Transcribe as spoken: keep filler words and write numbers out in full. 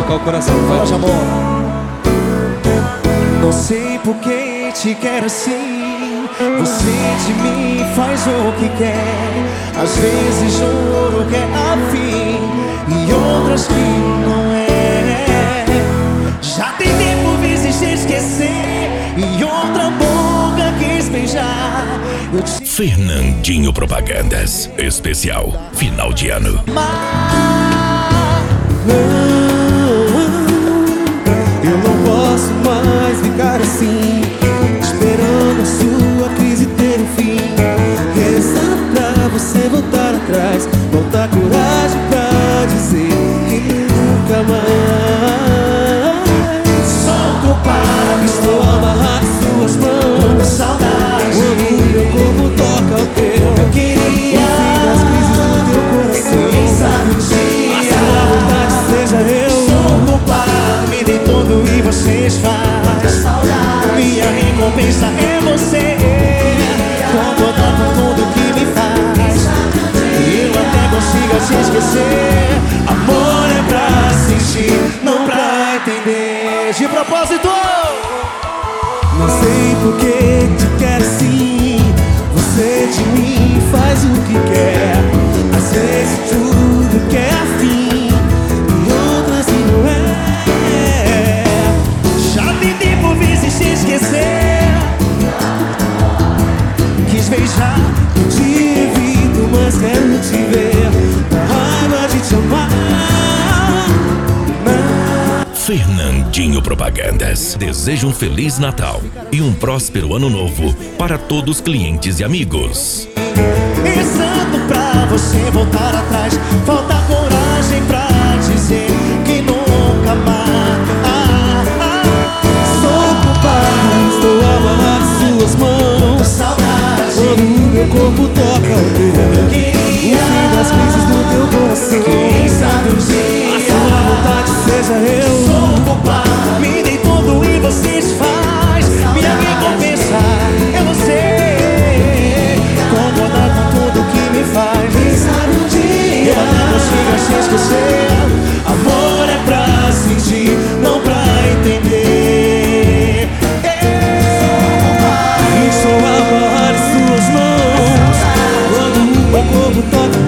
tocar o coração. Voz, amor. Não sei por que te quero assim. Você de mim faz o que quer. Às vezes juro que é afim e outras que não é. Já tentei por vezes te esquecer e outra boca quis beijar. Eu te... Fernandinho Propagandas Especial Final de Ano. Eu não posso mais ficar assim, esperando a sua crise ter um fim. Rezar pra você voltar atrás, voltar coragem pra dizer que nunca mais. Sou culpado, estou amarrado em suas mãos. Com saudade, quando meu corpo toca o teu. Eu queria ouvir as crises do teu coração. Quem sabe um dia a sua vontade seja eu. Sou culpado, me dei tudo e vocês fazem. Minha recompensa é você. Concordar com tudo que me faz. Eu até consigo te esquecer. Amor é pra sentir, não pra entender. De propósito. Não sei por que te quero assim. Você de mim faz o que quer. Às vezes tudo que é afim e outras que não é. Já tentei por vezes te esquecer. Quis beijar, te evito, mas quero te ver. Da raiva de te amar. Fernandinho Propagandas deseja um Feliz Natal e um próspero Ano Novo para todos os clientes e amigos. Rezando pra você voltar atrás, falta coragem pra dizer que nunca mais. Ah, ah, sou culpado, estou amarrado em suas mãos. Saudade, quando o meu corpo toca o teu. O fim das crises do teu coração. Quem sabe um dia a sua vontade seja eu. Sou culpado, me dei tudo e vocês faz. Minha recompensa é você. Concordar com tudo que me faz. Quem sabe um dia eu até consigo te esquecer. Amor é pra sentir, não pra entender. E sou amarrado em suas mãos. Quando o meu corpo toca